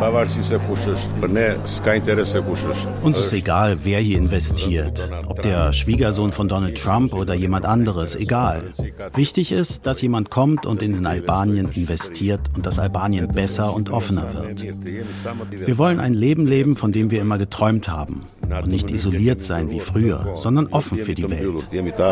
Uns ist egal, wer hier investiert. Ob der Schwiegersohn von Donald Trump oder jemand anderes, egal. Wichtig ist, dass jemand kommt und in den Albanien investiert und dass Albanien besser und offener wird. Wir wollen ein Leben leben, von dem wir immer geträumt haben. Und nicht isoliert sein wie früher, sondern offen für die Welt.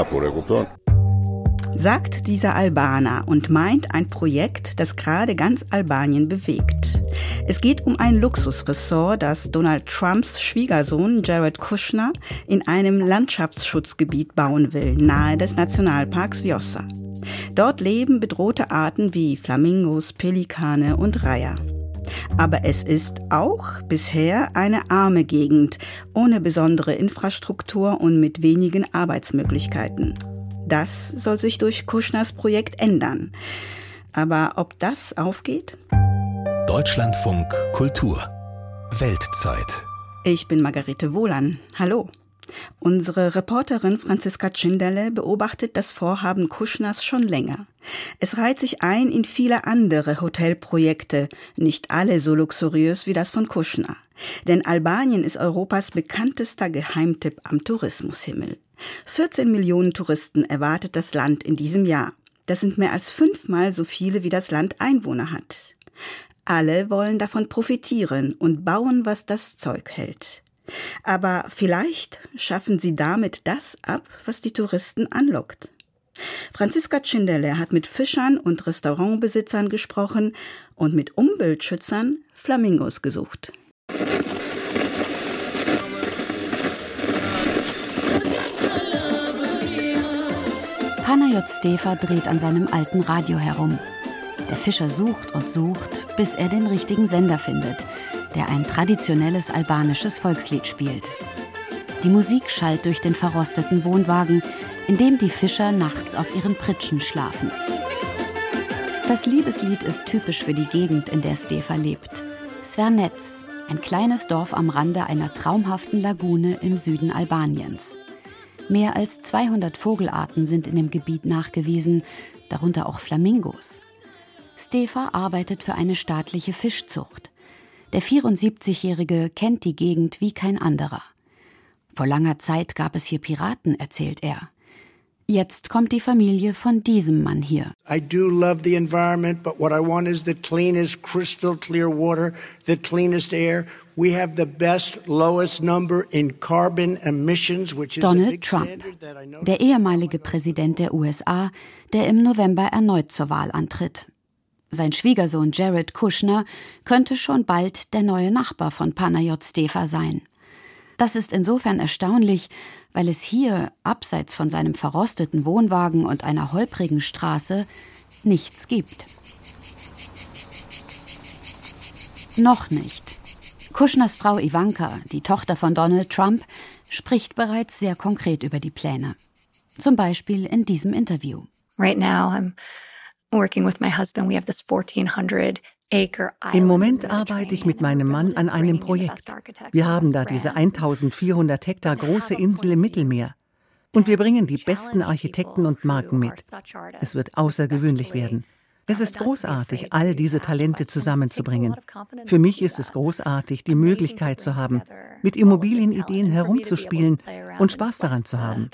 Sagt dieser Albaner und meint ein Projekt, das gerade ganz Albanien bewegt. Es geht um ein Luxusressort, das Donald Trumps Schwiegersohn Jared Kushner in einem Landschaftsschutzgebiet bauen will, nahe des Nationalparks Vjosa. Dort leben bedrohte Arten wie Flamingos, Pelikane und Reiher. Aber es ist auch bisher eine arme Gegend, ohne besondere Infrastruktur und mit wenigen Arbeitsmöglichkeiten. Das soll sich durch Kushners Projekt ändern. Aber ob das aufgeht? Deutschlandfunk Kultur Weltzeit. Ich bin Margarete Wohlan. Hallo. Unsere Reporterin Franziska Tschinderle beobachtet das Vorhaben Kushners schon länger. Es reiht sich ein in viele andere Hotelprojekte, nicht alle so luxuriös wie das von Kushner. Denn Albanien ist Europas bekanntester Geheimtipp am Tourismushimmel. 14 Millionen Touristen erwartet das Land in diesem Jahr. Das sind mehr als 5-mal so viele, wie das Land Einwohner hat. Alle wollen davon profitieren und bauen, was das Zeug hält. Aber vielleicht schaffen sie damit das ab, was die Touristen anlockt. Franziska Tschinderle hat mit Fischern und Restaurantbesitzern gesprochen und mit Umweltschützern Flamingos gesucht. Panayot Stefa dreht an seinem alten Radio herum. Der Fischer sucht und sucht, bis er den richtigen Sender findet, der ein traditionelles albanisches Volkslied spielt. Die Musik schallt durch den verrosteten Wohnwagen, in dem die Fischer nachts auf ihren Pritschen schlafen. Das Liebeslied ist typisch für die Gegend, in der Stefa lebt. Svernec, ein kleines Dorf am Rande einer traumhaften Lagune im Süden Albaniens. Mehr als 200 Vogelarten sind in dem Gebiet nachgewiesen, darunter auch Flamingos. Stefa arbeitet für eine staatliche Fischzucht. Der 74-Jährige kennt die Gegend wie kein anderer. Vor langer Zeit gab es hier Piraten, erzählt er. Jetzt kommt die Familie von diesem Mann hier. I do love the environment, but what I want is the cleanest, crystal clear water, the cleanest air. We have the best, lowest number in carbon emissions, which is Donald Trump, der ehemalige Präsident der USA, der im November erneut zur Wahl antritt. Sein Schwiegersohn Jared Kushner könnte schon bald der neue Nachbar von Panayot Stefa sein. Das ist insofern erstaunlich, weil es hier, abseits von seinem verrosteten Wohnwagen und einer holprigen Straße, nichts gibt. Noch nicht. Kushners Frau Ivanka, die Tochter von Donald Trump, spricht bereits sehr konkret über die Pläne. Zum Beispiel in diesem Interview. Right now I'm working with my husband. We have this 1400-acre island. Im Moment arbeite ich mit meinem Mann an einem Projekt. Wir haben da diese 1400 Hektar große Insel im Mittelmeer. Und wir bringen die besten Architekten und Marken mit. Es wird außergewöhnlich werden. Es ist großartig, all diese Talente zusammenzubringen. Für mich ist es großartig, die Möglichkeit zu haben, mit Immobilienideen herumzuspielen und Spaß daran zu haben.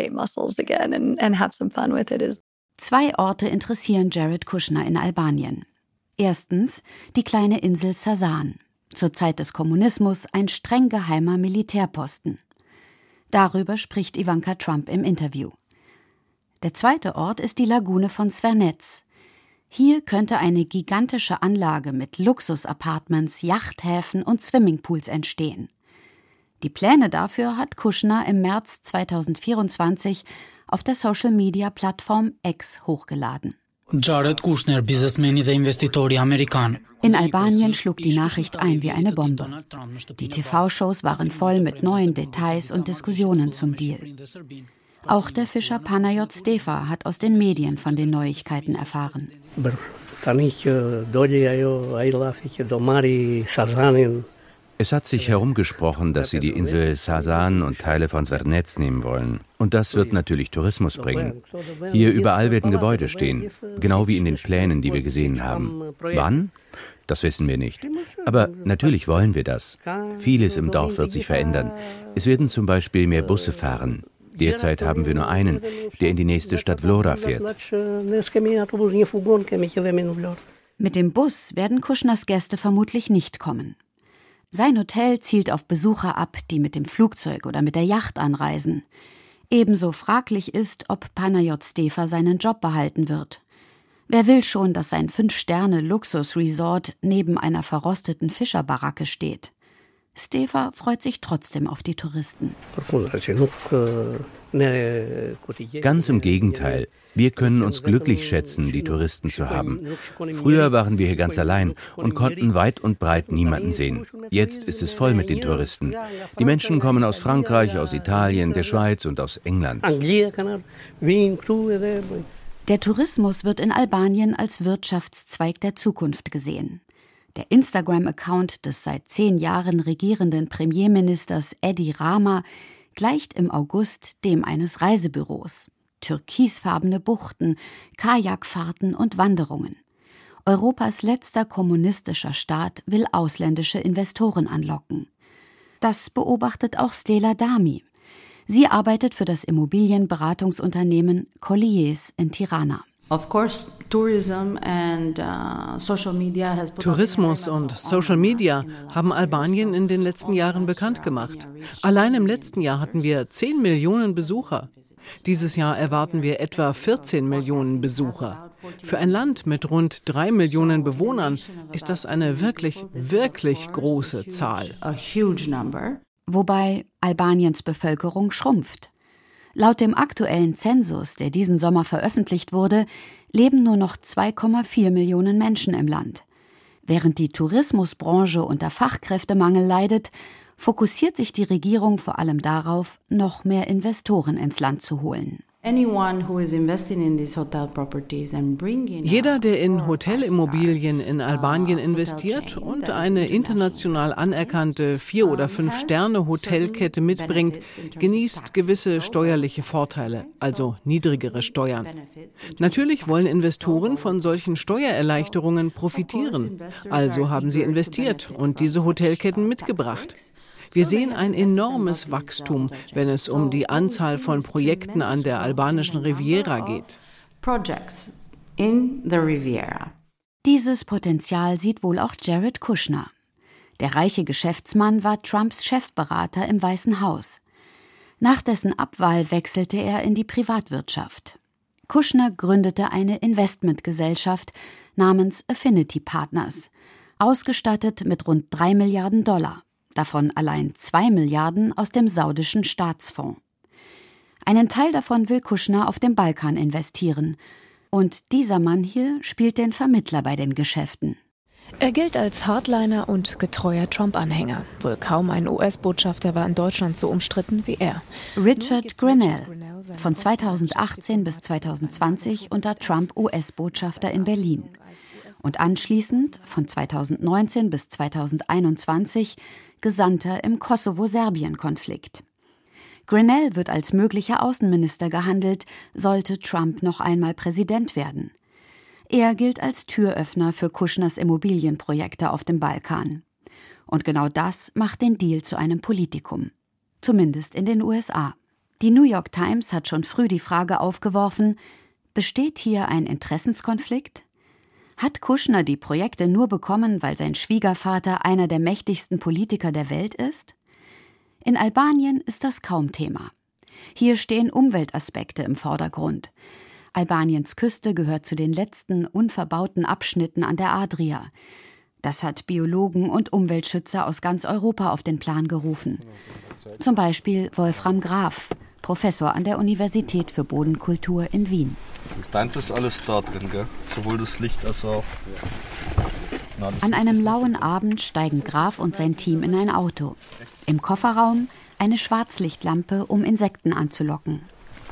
2 Orte interessieren Jared Kushner in Albanien. Erstens die kleine Insel Sasan, zur Zeit des Kommunismus ein streng geheimer Militärposten. Darüber spricht Ivanka Trump im Interview. Der zweite Ort ist die Lagune von Svernec. Hier könnte eine gigantische Anlage mit Luxus-Apartments, Yachthäfen und Swimmingpools entstehen. Die Pläne dafür hat Kushner im März 2024 auf der Social-Media-Plattform X hochgeladen. Jared Kushner, Businessman der Investitori Amerikan. In Albanien schlug die Nachricht ein wie eine Bombe. Die TV-Shows waren voll mit neuen Details und Diskussionen zum Deal. Auch der Fischer Panayot Stefa hat aus den Medien von den Neuigkeiten erfahren. Es hat sich herumgesprochen, dass sie die Insel Sasan und Teile von Svernec nehmen wollen. Und das wird natürlich Tourismus bringen. Hier überall werden Gebäude stehen, genau wie in den Plänen, die wir gesehen haben. Wann? Das wissen wir nicht. Aber natürlich wollen wir das. Vieles im Dorf wird sich verändern. Es werden zum Beispiel mehr Busse fahren. Derzeit haben wir nur einen, der in die nächste Stadt Vlora fährt. Mit dem Bus werden Kushners Gäste vermutlich nicht kommen. Sein Hotel zielt auf Besucher ab, die mit dem Flugzeug oder mit der Yacht anreisen. Ebenso fraglich ist, ob Panayot Stefa seinen Job behalten wird. Wer will schon, dass sein 5-Sterne-Luxus-Resort neben einer verrosteten Fischerbaracke steht? Stefa freut sich trotzdem auf die Touristen. Ganz im Gegenteil. Wir können uns glücklich schätzen, die Touristen zu haben. Früher waren wir hier ganz allein und konnten weit und breit niemanden sehen. Jetzt ist es voll mit den Touristen. Die Menschen kommen aus Frankreich, aus Italien, der Schweiz und aus England. Der Tourismus wird in Albanien als Wirtschaftszweig der Zukunft gesehen. Der Instagram-Account des seit 10 Jahren regierenden Premierministers Edi Rama gleicht im August dem eines Reisebüros. Türkisfarbene Buchten, Kajakfahrten und Wanderungen. Europas letzter kommunistischer Staat will ausländische Investoren anlocken. Das beobachtet auch Stella Dami. Sie arbeitet für das Immobilienberatungsunternehmen Colliers in Tirana. Tourismus und Social Media haben Albanien in den letzten Jahren bekannt gemacht. Allein im letzten Jahr hatten wir 10 Millionen Besucher. Dieses Jahr erwarten wir etwa 14 Millionen Besucher. Für ein Land mit rund 3 Millionen Bewohnern ist das eine wirklich, wirklich große Zahl. Wobei Albaniens Bevölkerung schrumpft. Laut dem aktuellen Zensus, der diesen Sommer veröffentlicht wurde, leben nur noch 2,4 Millionen Menschen im Land. Während die Tourismusbranche unter Fachkräftemangel leidet, fokussiert sich die Regierung vor allem darauf, noch mehr Investoren ins Land zu holen. Jeder, der in Hotelimmobilien in Albanien investiert und eine international anerkannte 4- oder 5-Sterne-Hotelkette mitbringt, genießt gewisse steuerliche Vorteile, also niedrigere Steuern. Natürlich wollen Investoren von solchen Steuererleichterungen profitieren, also haben sie investiert und diese Hotelketten mitgebracht. Wir sehen ein enormes Wachstum, wenn es um die Anzahl von Projekten an der albanischen Riviera geht. Dieses Potenzial sieht wohl auch Jared Kushner. Der reiche Geschäftsmann war Trumps Chefberater im Weißen Haus. Nach dessen Abwahl wechselte er in die Privatwirtschaft. Kushner gründete eine Investmentgesellschaft namens Affinity Partners, ausgestattet mit rund $3 Milliarden. Davon allein 2 Milliarden aus dem saudischen Staatsfonds. Einen Teil davon will Kushner auf dem Balkan investieren. Und dieser Mann hier spielt den Vermittler bei den Geschäften. Er gilt als Hardliner und getreuer Trump-Anhänger. Wohl kaum ein US-Botschafter war in Deutschland so umstritten wie er. Richard Grenell, von 2018 bis 2020 unter Trump US-Botschafter in Berlin. Und anschließend, von 2019 bis 2021, Gesandter im Kosovo-Serbien-Konflikt. Grenell wird als möglicher Außenminister gehandelt, sollte Trump noch einmal Präsident werden. Er gilt als Türöffner für Kushners Immobilienprojekte auf dem Balkan. Und genau das macht den Deal zu einem Politikum. Zumindest in den USA. Die New York Times hat schon früh die Frage aufgeworfen, besteht hier ein Interessenskonflikt? Hat Kushner die Projekte nur bekommen, weil sein Schwiegervater einer der mächtigsten Politiker der Welt ist? In Albanien ist das kaum Thema. Hier stehen Umweltaspekte im Vordergrund. Albaniens Küste gehört zu den letzten unverbauten Abschnitten an der Adria. Das hat Biologen und Umweltschützer aus ganz Europa auf den Plan gerufen. Zum Beispiel Wolfram Graf, Professor an der Universität für Bodenkultur in Wien. Deins ist alles da drin, gell? Sowohl das Licht als auch... An einem lauen Abend steigen Graf und sein Team in ein Auto. Im Kofferraum eine Schwarzlichtlampe, um Insekten anzulocken.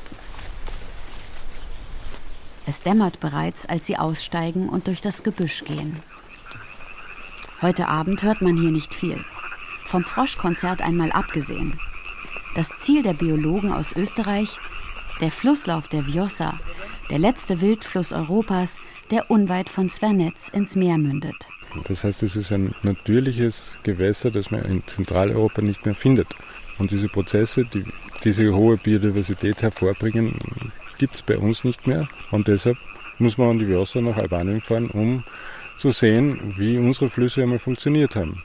Es dämmert bereits, als sie aussteigen und durch das Gebüsch gehen. Heute Abend hört man hier nicht viel. Vom Froschkonzert einmal abgesehen. Das Ziel der Biologen aus Österreich, der Flusslauf der Vjosa, der letzte Wildfluss Europas, der unweit von Svernetz ins Meer mündet. Das heißt, es ist ein natürliches Gewässer, das man in Zentraleuropa nicht mehr findet. Und diese Prozesse, die diese hohe Biodiversität hervorbringen, gibt es bei uns nicht mehr. Und deshalb muss man an die Vjosa nach Albanien fahren, um zu sehen, wie unsere Flüsse einmal funktioniert haben.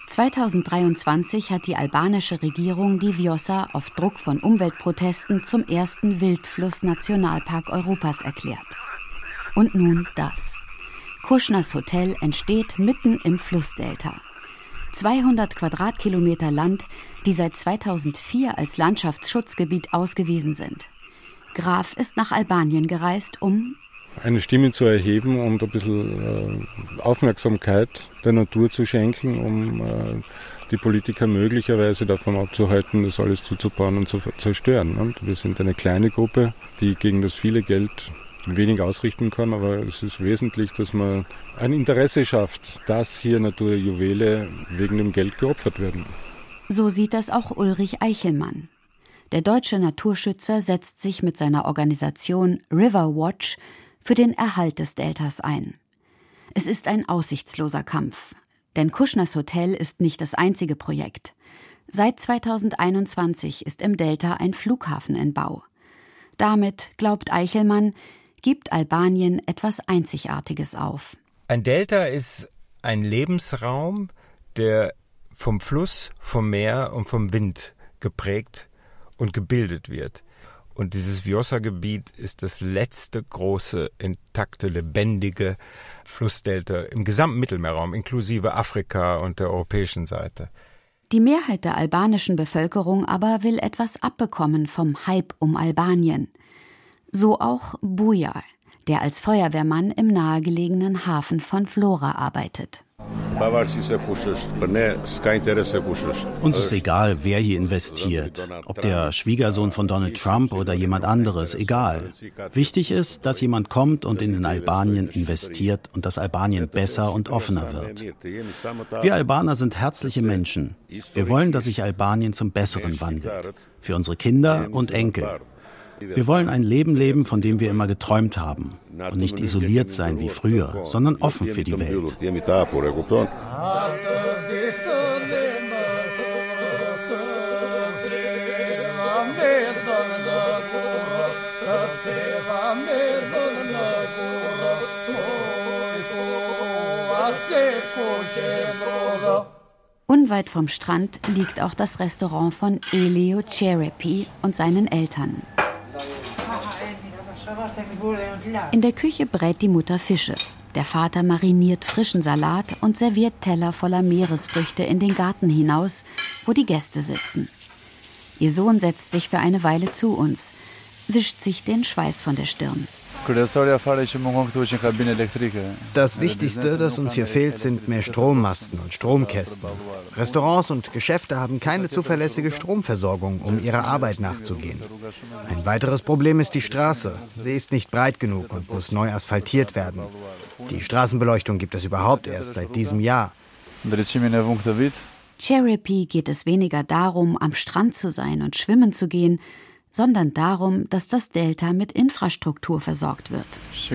2023 hat die albanische Regierung die Vjosa auf Druck von Umweltprotesten zum ersten Wildfluss-Nationalpark Europas erklärt. Und nun das. Kušners Hotel entsteht mitten im Flussdelta. 200 Quadratkilometer Land, die seit 2004 als Landschaftsschutzgebiet ausgewiesen sind. Graf ist nach Albanien gereist, um eine Stimme zu erheben und ein bisschen Aufmerksamkeit der Natur zu schenken, um die Politiker möglicherweise davon abzuhalten, das alles zuzubauen und zu zerstören. Und wir sind eine kleine Gruppe, die gegen das viele Geld wenig ausrichten kann, aber es ist wesentlich, dass man ein Interesse schafft, dass hier Naturjuwele wegen dem Geld geopfert werden. So sieht das auch Ulrich Eichelmann. Der deutsche Naturschützer setzt sich mit seiner Organisation River Watch für den Erhalt des Deltas ein. Es ist ein aussichtsloser Kampf, denn Kušners Hotel ist nicht das einzige Projekt. Seit 2021 ist im Delta ein Flughafen in Bau. Damit, glaubt Eichelmann, gibt Albanien etwas Einzigartiges auf. Ein Delta ist ein Lebensraum, der vom Fluss, vom Meer und vom Wind geprägt und gebildet wird. Und dieses Vjosa-Gebiet ist das letzte große, intakte, lebendige Flussdelta im gesamten Mittelmeerraum, inklusive Afrika und der europäischen Seite. Die Mehrheit der albanischen Bevölkerung aber will etwas abbekommen vom Hype um Albanien. So auch Bujar, der als Feuerwehrmann im nahegelegenen Hafen von Vlora arbeitet. Uns ist egal, wer hier investiert, ob der Schwiegersohn von Donald Trump oder jemand anderes, egal. Wichtig ist, dass jemand kommt und in Albanien investiert und dass Albanien besser und offener wird. Wir Albaner sind herzliche Menschen. Wir wollen, dass sich Albanien zum Besseren wandelt. Für unsere Kinder und Enkel. Wir wollen ein Leben leben, von dem wir immer geträumt haben. Und nicht isoliert sein wie früher, sondern offen für die Welt. Unweit vom Strand liegt auch das Restaurant von Elio Cerepi und seinen Eltern. In der Küche brät die Mutter Fische. Der Vater mariniert frischen Salat und serviert Teller voller Meeresfrüchte in den Garten hinaus, wo die Gäste sitzen. Ihr Sohn setzt sich für eine Weile zu uns, wischt sich den Schweiß von der Stirn. Das Wichtigste, das uns hier fehlt, sind mehr Strommasten und Stromkästen. Restaurants und Geschäfte haben keine zuverlässige Stromversorgung, um ihrer Arbeit nachzugehen. Ein weiteres Problem ist die Straße. Sie ist nicht breit genug und muss neu asphaltiert werden. Die Straßenbeleuchtung gibt es überhaupt erst seit diesem Jahr. Cerepi geht es weniger darum, am Strand zu sein und schwimmen zu gehen, sondern darum, dass das Delta mit Infrastruktur versorgt wird.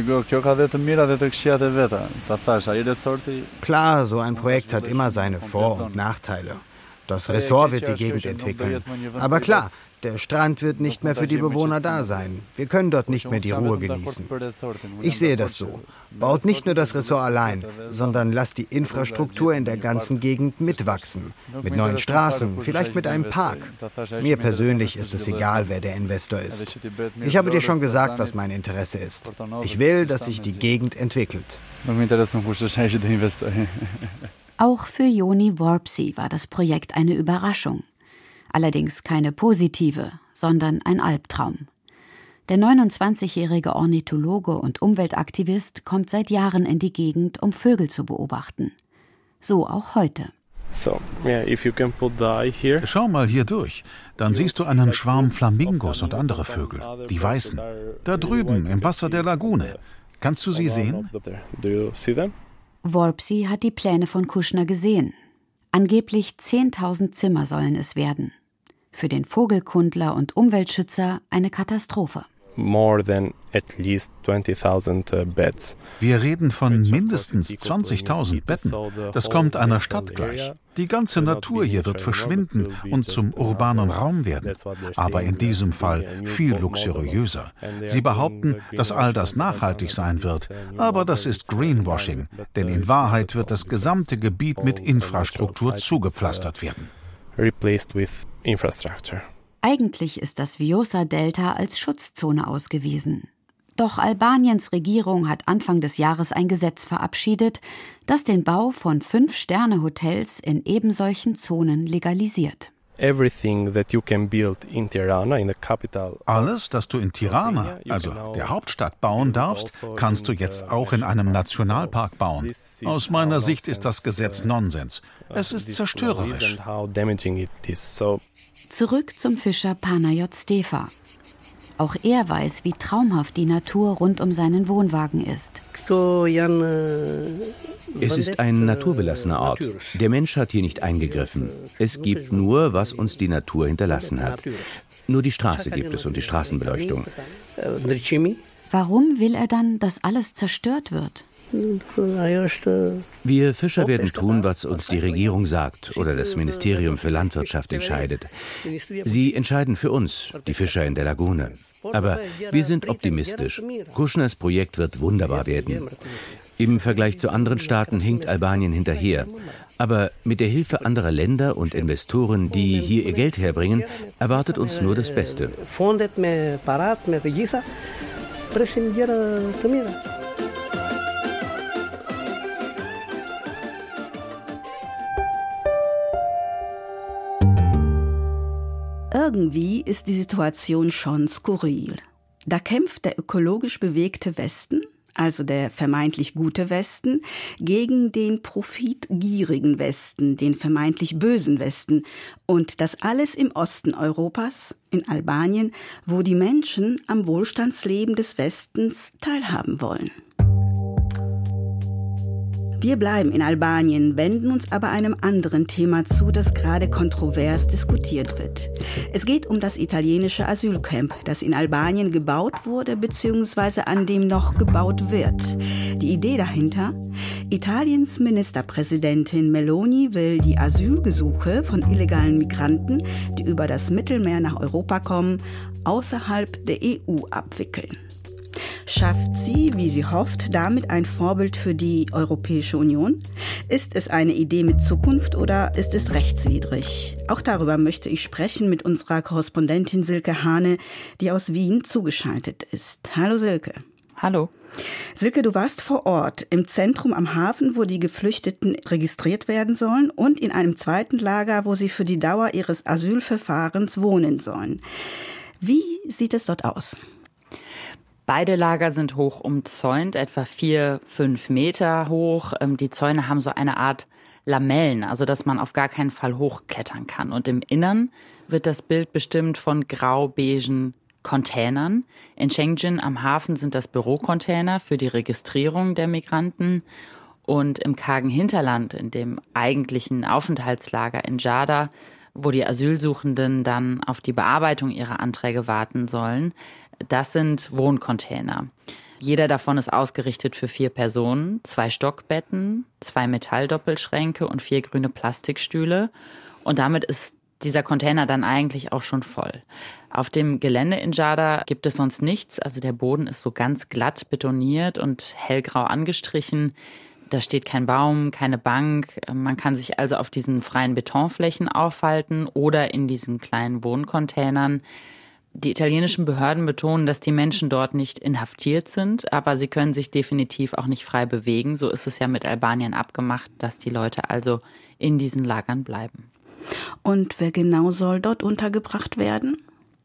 Klar, so ein Projekt hat immer seine Vor- und Nachteile. Das Ressort wird die Gegend entwickeln. Aber klar, der Strand wird nicht mehr für die Bewohner da sein. Wir können dort nicht mehr die Ruhe genießen. Ich sehe das so. Baut nicht nur das Ressort allein, sondern lasst die Infrastruktur in der ganzen Gegend mitwachsen. Mit neuen Straßen, vielleicht mit einem Park. Mir persönlich ist es egal, wer der Investor ist. Ich habe dir schon gesagt, was mein Interesse ist. Ich will, dass sich die Gegend entwickelt. Auch für Joni Vorpsi war das Projekt eine Überraschung. Allerdings keine positive, sondern ein Albtraum. Der 29-jährige Ornithologe und Umweltaktivist kommt seit Jahren in die Gegend, um Vögel zu beobachten. So auch heute. Schau mal hier durch. Dann siehst du einen Schwarm Flamingos und andere Vögel, die weißen. Da drüben im Wasser der Lagune. Kannst du sie sehen? Vorpsi hat die Pläne von Kušner gesehen. Angeblich 10.000 Zimmer sollen es werden. Für den Vogelkundler und Umweltschützer eine Katastrophe. more than at least 20,000 beds. Wir reden von mindestens 20.000 Betten. Das kommt einer Stadt gleich. Die ganze Natur hier wird verschwinden und zum urbanen Raum werden. Aber in diesem Fall viel luxuriöser. Sie behaupten, dass all das nachhaltig sein wird. Aber das ist Greenwashing. Denn in Wahrheit wird das gesamte Gebiet mit Infrastruktur zugepflastert werden. Replaced with infrastructure. Eigentlich ist das Vjosa-Delta als Schutzzone ausgewiesen. Doch Albaniens Regierung hat Anfang des Jahres ein Gesetz verabschiedet, das den Bau von 5-Sterne-Hotels in ebensolchen Zonen legalisiert. Alles, das du in Tirana, also der Hauptstadt, bauen darfst, kannst du jetzt auch in einem Nationalpark bauen. Aus meiner Sicht ist das Gesetz Nonsens. Es ist zerstörerisch. Zurück zum Fischer Panayot Stefa. Auch er weiß, wie traumhaft die Natur rund um seinen Wohnwagen ist. Es ist ein naturbelassener Ort. Der Mensch hat hier nicht eingegriffen. Es gibt nur, was uns die Natur hinterlassen hat. Nur die Straße gibt es und die Straßenbeleuchtung. Warum will er dann, dass alles zerstört wird? Wir Fischer werden tun, was uns die Regierung sagt oder das Ministerium für Landwirtschaft entscheidet. Sie entscheiden für uns, die Fischer in der Lagune. Aber wir sind optimistisch. Kushners Projekt wird wunderbar werden. Im Vergleich zu anderen Staaten hinkt Albanien hinterher. Aber mit der Hilfe anderer Länder und Investoren, die hier ihr Geld herbringen, erwartet uns nur das Beste. Irgendwie ist die Situation schon skurril. Da kämpft der ökologisch bewegte Westen, also der vermeintlich gute Westen, gegen den profitgierigen Westen, den vermeintlich bösen Westen. Und das alles im Osten Europas, in Albanien, wo die Menschen am Wohlstandsleben des Westens teilhaben wollen. Wir bleiben in Albanien, wenden uns aber einem anderen Thema zu, das gerade kontrovers diskutiert wird. Es geht um das italienische Asylcamp, das in Albanien gebaut wurde bzw. an dem noch gebaut wird. Die Idee dahinter? Italiens Ministerpräsidentin Meloni will die Asylgesuche von illegalen Migranten, die über das Mittelmeer nach Europa kommen, außerhalb der EU abwickeln. Schafft sie, wie sie hofft, damit ein Vorbild für die Europäische Union? Ist es eine Idee mit Zukunft oder ist es rechtswidrig? Auch darüber möchte ich sprechen mit unserer Korrespondentin Silke Hane, die aus Wien zugeschaltet ist. Hallo Silke. Hallo. Silke, du warst vor Ort im Zentrum am Hafen, wo die Geflüchteten registriert werden sollen, und in einem zweiten Lager, wo sie für die Dauer ihres Asylverfahrens wohnen sollen. Wie sieht es dort aus? Beide Lager sind hoch umzäunt, etwa 4-5 Meter hoch. Die Zäune haben so eine Art Lamellen, also dass man auf gar keinen Fall hochklettern kann. Und im Innern wird das Bild bestimmt von grau-beigen Containern. In Schengen am Hafen sind das Bürocontainer für die Registrierung der Migranten. Und im kargen Hinterland, in dem eigentlichen Aufenthaltslager in Džada, wo die Asylsuchenden dann auf die Bearbeitung ihrer Anträge warten sollen, das sind Wohncontainer. Jeder davon ist ausgerichtet für 4 Personen, 2 Stockbetten, 2 Metalldoppelschränke und 4 grüne Plastikstühle. Und damit ist dieser Container dann eigentlich auch schon voll. Auf dem Gelände in Džada gibt es sonst nichts. Also der Boden ist so ganz glatt betoniert und hellgrau angestrichen. Da steht kein Baum, keine Bank. Man kann sich also auf diesen freien Betonflächen aufhalten oder in diesen kleinen Wohncontainern. Die italienischen Behörden betonen, dass die Menschen dort nicht inhaftiert sind, aber sie können sich definitiv auch nicht frei bewegen. So ist es ja mit Albanien abgemacht, dass die Leute also in diesen Lagern bleiben. Und wer genau soll dort untergebracht werden?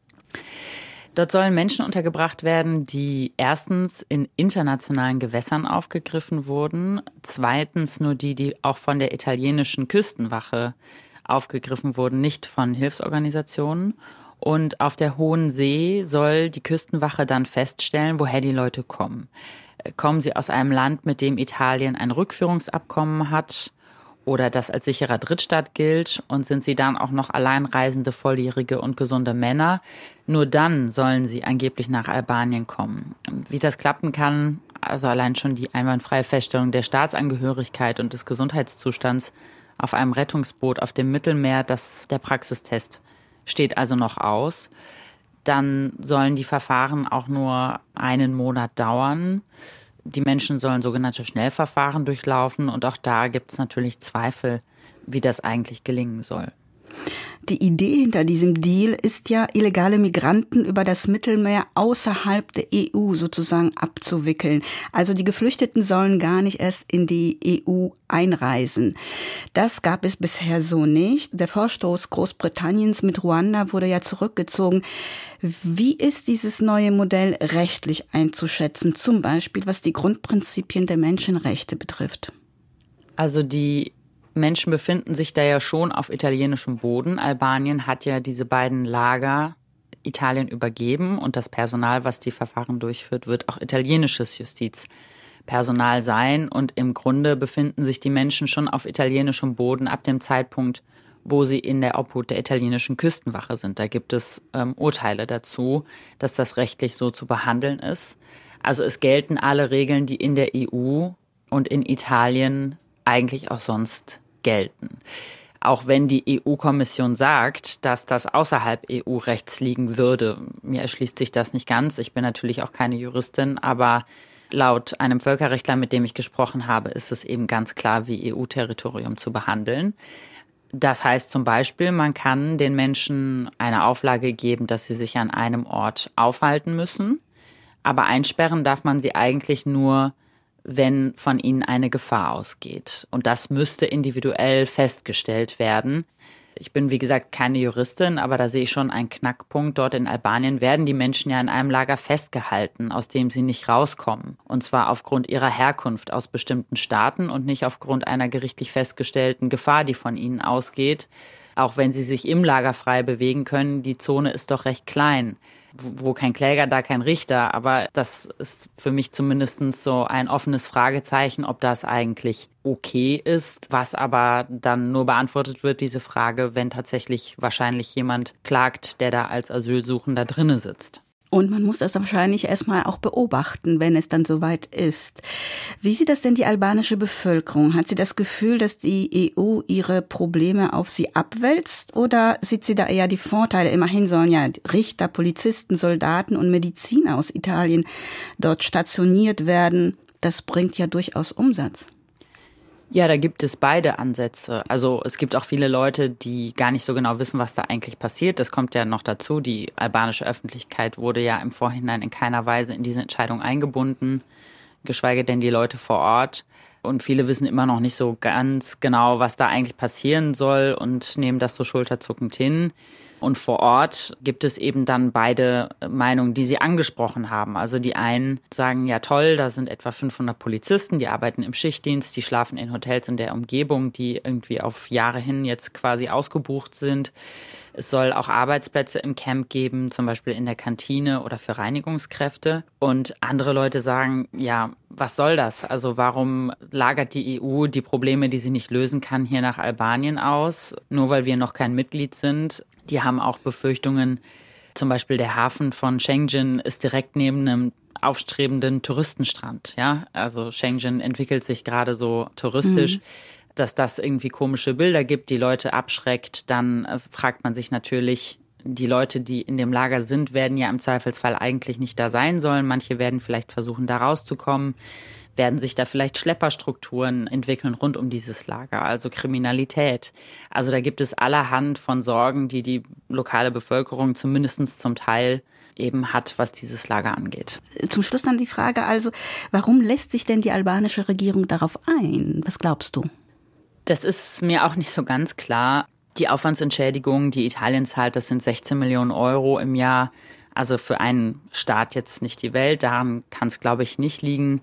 Dort sollen Menschen untergebracht werden, die erstens in internationalen Gewässern aufgegriffen wurden, zweitens nur die auch von der italienischen Küstenwache aufgegriffen wurden, nicht von Hilfsorganisationen. Und auf der Hohen See soll die Küstenwache dann feststellen, woher die Leute kommen. Kommen sie aus einem Land, mit dem Italien ein Rückführungsabkommen hat, oder das als sicherer Drittstaat gilt und sind sie dann auch noch alleinreisende, volljährige und gesunde Männer, nur dann sollen sie angeblich nach Albanien kommen. Wie das klappen kann, also allein schon die einwandfreie Feststellung der Staatsangehörigkeit und des Gesundheitszustands auf einem Rettungsboot auf dem Mittelmeer, der Praxistest steht also noch aus. Dann sollen die Verfahren auch nur einen Monat dauern. Die Menschen sollen sogenannte Schnellverfahren durchlaufen und auch da gibt es natürlich Zweifel, wie das eigentlich gelingen soll. Die Idee hinter diesem Deal ist ja, illegale Migranten über das Mittelmeer außerhalb der EU sozusagen abzuwickeln. Also die Geflüchteten sollen gar nicht erst in die EU einreisen. Das gab es bisher so nicht. Der Vorstoß Großbritanniens mit Ruanda wurde ja zurückgezogen. Wie ist dieses neue Modell rechtlich einzuschätzen, zum Beispiel was die Grundprinzipien der Menschenrechte betrifft? Also die Menschen befinden sich da ja schon auf italienischem Boden. Albanien hat ja diese beiden Lager Italien übergeben und das Personal, was die Verfahren durchführt, wird auch italienisches Justizpersonal sein. Und im Grunde befinden sich die Menschen schon auf italienischem Boden ab dem Zeitpunkt, wo sie in der Obhut der italienischen Küstenwache sind. Da gibt es Urteile dazu, dass das rechtlich so zu behandeln ist. Also es gelten alle Regeln, die in der EU und in Italien eigentlich auch sonst gelten. Auch wenn die EU-Kommission sagt, dass das außerhalb EU-Rechts liegen würde. Mir erschließt sich das nicht ganz. Ich bin natürlich auch keine Juristin, aber laut einem Völkerrechtler, mit dem ich gesprochen habe, ist es eben ganz klar, wie EU-Territorium zu behandeln. Das heißt zum Beispiel, man kann den Menschen eine Auflage geben, dass sie sich an einem Ort aufhalten müssen. Aber einsperren darf man sie eigentlich nur, wenn von ihnen eine Gefahr ausgeht. Und das müsste individuell festgestellt werden. Ich bin, wie gesagt, keine Juristin, aber da sehe ich schon einen Knackpunkt. Dort in Albanien werden die Menschen ja in einem Lager festgehalten, aus dem sie nicht rauskommen. Und zwar aufgrund ihrer Herkunft aus bestimmten Staaten und nicht aufgrund einer gerichtlich festgestellten Gefahr, die von ihnen ausgeht. Auch wenn sie sich im Lager frei bewegen können, die Zone ist doch recht klein. Wo kein Kläger, da kein Richter. Aber das ist für mich zumindest so ein offenes Fragezeichen, ob das eigentlich okay ist. Was aber dann nur beantwortet wird, diese Frage, wenn tatsächlich wahrscheinlich jemand klagt, der da als Asylsuchender drinne sitzt. Und man muss das wahrscheinlich erstmal auch beobachten, wenn es dann soweit ist. Wie sieht das denn die albanische Bevölkerung? Hat sie das Gefühl, dass die EU ihre Probleme auf sie abwälzt? Oder sieht sie da eher die Vorteile? Immerhin sollen ja Richter, Polizisten, Soldaten und Mediziner aus Italien dort stationiert werden. Das bringt ja durchaus Umsatz. Ja, da gibt es beide Ansätze. Also es gibt auch viele Leute, die gar nicht so genau wissen, was da eigentlich passiert. Das kommt ja noch dazu. Die albanische Öffentlichkeit wurde ja im Vorhinein in keiner Weise in diese Entscheidung eingebunden, geschweige denn die Leute vor Ort. Und viele wissen immer noch nicht so ganz genau, was da eigentlich passieren soll und nehmen das so schulterzuckend hin. Und vor Ort gibt es eben dann beide Meinungen, die Sie angesprochen haben. Also die einen sagen, ja toll, da sind etwa 500 Polizisten, die arbeiten im Schichtdienst, die schlafen in Hotels in der Umgebung, die irgendwie auf Jahre hin jetzt quasi ausgebucht sind. Es soll auch Arbeitsplätze im Camp geben, zum Beispiel in der Kantine oder für Reinigungskräfte. Und andere Leute sagen, ja, was soll das? Also warum lagert die EU die Probleme, die sie nicht lösen kann, hier nach Albanien aus? Nur weil wir noch kein Mitglied sind. Die haben auch Befürchtungen, zum Beispiel der Hafen von Schengen ist direkt neben einem aufstrebenden Touristenstrand. Ja? Also Schengen entwickelt sich gerade so touristisch, dass das irgendwie komische Bilder gibt, die Leute abschreckt. Dann fragt man sich natürlich, die Leute, die in dem Lager sind, werden ja im Zweifelsfall eigentlich nicht da sein sollen. Manche werden vielleicht versuchen, da rauszukommen. Werden sich da vielleicht Schlepperstrukturen entwickeln rund um dieses Lager, also Kriminalität. Also da gibt es allerhand von Sorgen, die die lokale Bevölkerung zumindest zum Teil eben hat, was dieses Lager angeht. Zum Schluss dann die Frage also, warum lässt sich denn die albanische Regierung darauf ein? Was glaubst du? Das ist mir auch nicht so ganz klar. Die Aufwandsentschädigung, die Italien zahlt, das sind 16 Millionen Euro im Jahr. Also für einen Staat jetzt nicht die Welt, daran kann es, glaube ich, nicht liegen.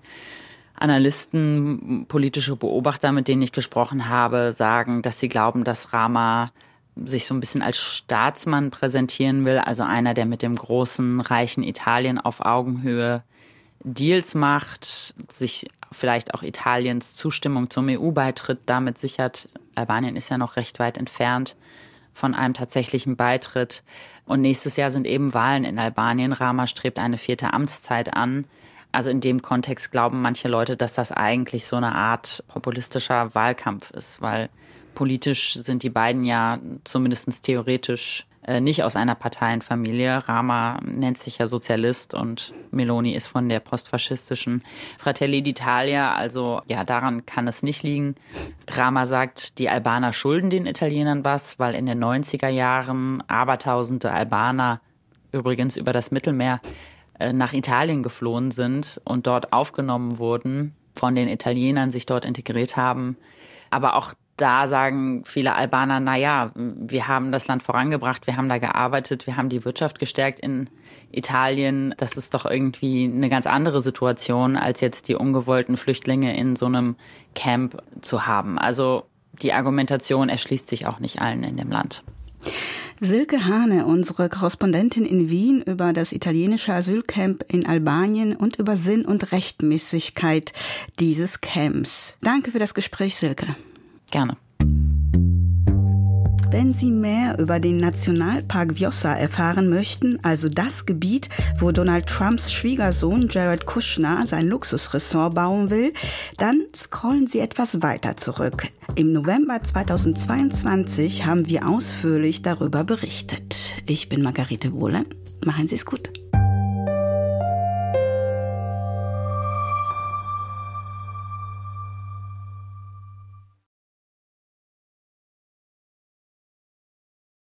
Analysten, politische Beobachter, mit denen ich gesprochen habe, sagen, dass sie glauben, dass Rama sich so ein bisschen als Staatsmann präsentieren will, also einer, der mit dem großen, reichen Italien auf Augenhöhe Deals macht, sich vielleicht auch Italiens Zustimmung zum EU-Beitritt damit sichert. Albanien ist ja noch recht weit entfernt von einem tatsächlichen Beitritt. Und nächstes Jahr sind eben Wahlen in Albanien. Rama strebt eine 4. Amtszeit an. Also in dem Kontext glauben manche Leute, dass das eigentlich so eine Art populistischer Wahlkampf ist, weil politisch sind die beiden ja zumindest theoretisch nicht aus einer Parteienfamilie. Rama nennt sich ja Sozialist und Meloni ist von der postfaschistischen Fratelli d'Italia. Also ja, daran kann es nicht liegen. Rama sagt, die Albaner schulden den Italienern was, weil in den 90er Jahren abertausende Albaner, übrigens über das Mittelmeer, nach Italien geflohen sind und dort aufgenommen wurden, von den Italienern sich dort integriert haben. Aber auch da sagen viele Albaner, naja, wir haben das Land vorangebracht, wir haben da gearbeitet, wir haben die Wirtschaft gestärkt in Italien. Das ist doch irgendwie eine ganz andere Situation, als jetzt die ungewollten Flüchtlinge in so einem Camp zu haben. Also die Argumentation erschließt sich auch nicht allen in dem Land. Silke Hane, unsere Korrespondentin in Wien, über das italienische Asylcamp in Albanien und über Sinn und Rechtmäßigkeit dieses Camps. Danke für das Gespräch, Silke. Gerne. Wenn Sie mehr über den Nationalpark Vjosa erfahren möchten, also das Gebiet, wo Donald Trumps Schwiegersohn Jared Kushner sein Luxusressort bauen will, dann scrollen Sie etwas weiter zurück. Im November 2022 haben wir ausführlich darüber berichtet. Ich bin Margarete Wohlen. Machen Sie es gut.